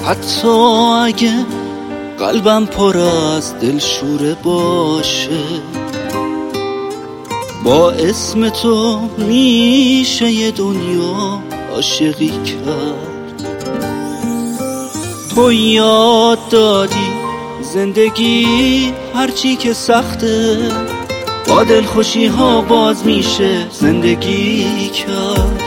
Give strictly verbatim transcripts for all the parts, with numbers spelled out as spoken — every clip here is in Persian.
حتی اگه قلبم پر از دلشوره باشه، با اسم تو میشه یه دنیا عاشقی کرد. تو یاد دادی زندگی هرچی که سخته، با دلخوشی ها باز میشه زندگی کرد.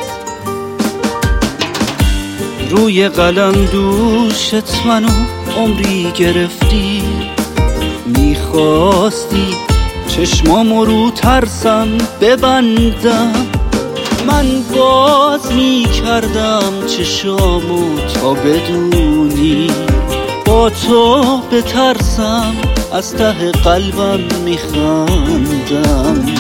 روی قلم دوشت منو عمری گرفتی، میخواستی چشمامو رو ترسم ببندم، من باز میکردم چشامو تا بدونی با تو بترسم، از ته قلبم میخندم.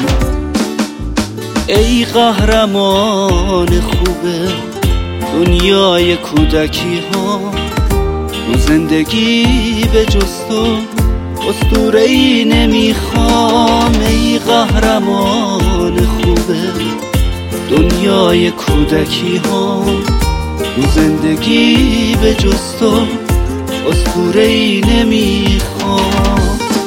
ای قهرمان خوبه دنیای کودکی ها، تو زندگی به جز تو اسطوره‌ای نمیخوام. ای قهرمان خوبه دنیای کودکی ها، تو زندگی به جز تو اسطوره‌ای نمیخوام.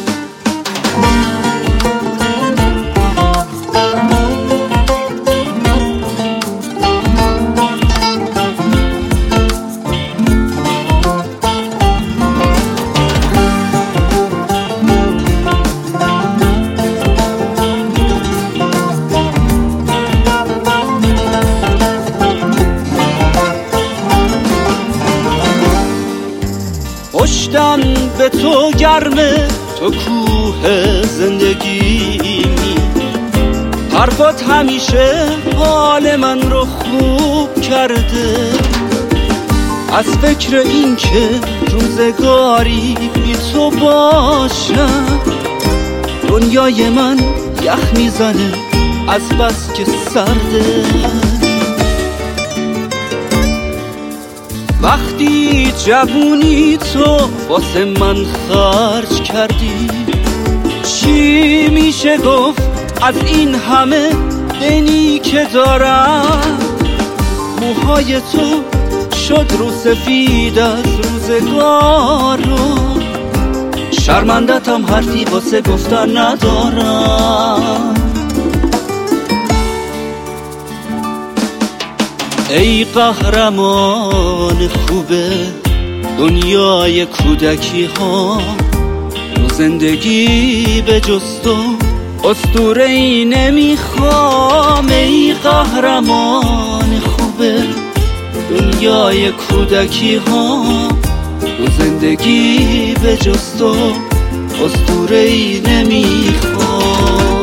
پشتم به تو گرمه، تو کوه زندگیمی، حرفات همیشه حال من رو خوب کرده. از فکر این که روزگاری بی تو باشم، دنیای من یخ میزنه از بس که سرده. وقتی جوونی تو واسه من خرج کردی، چی میشه گفت از این همه دنی که دارم؟ موهای تو شد رو سفید از روزگار رو، شرمندتم حرفی واسه گفتن ندارم. ای قهرمان خوبه دنیای کودکی ها، تو زندگی به جز تو اسطوره‌ای نمیخوام. ای قهرمان خوبه دنیای کودکی ها، تو زندگی به جز تو اسطوره‌ای نمیخوام.